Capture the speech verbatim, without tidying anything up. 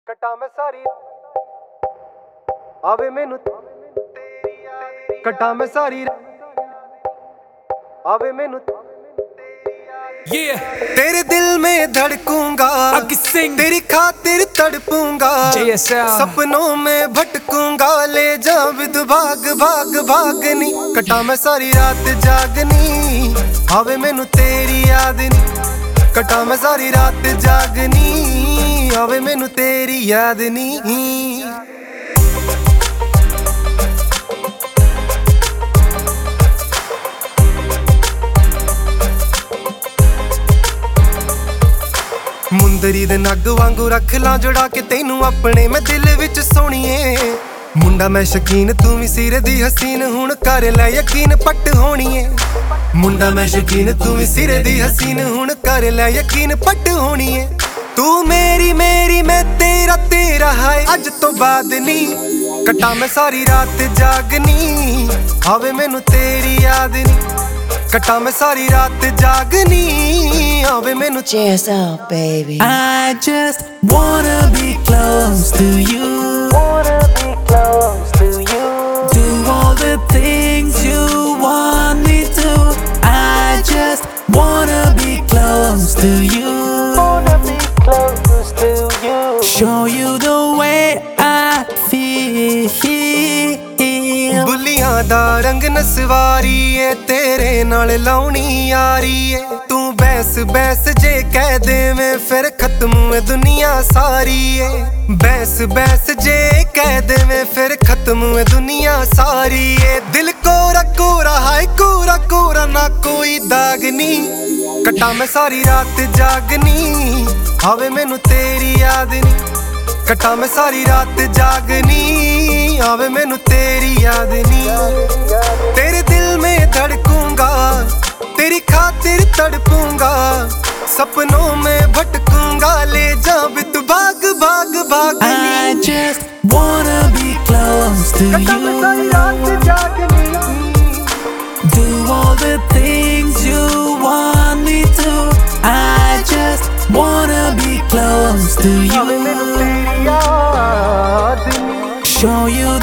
ਕਟਾ ਮੈਂ ਸਾਰੀ ਆਵੇ ਮੈਨੂੰ ਕਟਾ ਮੈਂ ਸਾਰੀ ਆਵੇ ਮੈਨੂੰ Yeah, तेरे दिल में धड़कूंगा तेरी खातिर तड़पूंगा J S L सपनों में भटकूंगा ले जा विद भाग भाग भागनी कटा मैं सारी रात जागनी आवे मैनू तेरी याद नी कटा मैं सारी रात जागनी आवे मैनू तेरी याद नी मुंदरी दे नग वांगू रख ला जोड़ा के तेनू अपने मैं दिल विच सोणीए मुंडा मैं शकीन तू भी सिर दी हसीन हुण कर ले यकीन पट होणीए मुंडा मैं शकीन तू भी सिर दी हसीन हुण कर ले यकीन पट होणीए तू मेरी मेरी मैं तेरा तेरा है अज तो बाद नी कटा मैं सारी रात जागनी आवे मैनू तेरी याद नी कटा मैं सारी रात जागनी आवे मैनू J S L baby. I just wanna be close to you. Wanna be close to you. Do all the things you want me to. I just wanna be close to you. Wanna be close to you. Show you the way I feel. बुलियां दा रंग नसवारी है तेरे नाल लाउनी यारी है तू बैस बैस जे कह दे मैं फिर खत्म है दुनिया सारी है बैस बैस जे कह दे मैं फिर खत्म है दुनिया सारी है दिल कोरा कोरा हाय कोरा कोरा ना कोई दाग नी कटा मैं सारी रात जागनी आवे मैनू तेरी याद नी कटा मैं सारी रात जागनी आवे मैनू तेरी याद नी तेरे दिल में धड़कूंगा तेरी खातिर तड़पूंगा सपनों में भटकूंगा ले जा बित भाग भाग भागनी I just wanna be close to कटा मैं सारी रात you. जागनी Do all the things you want me to. I just wanna be close to आवे मैनू you. तेरी याद नी Show you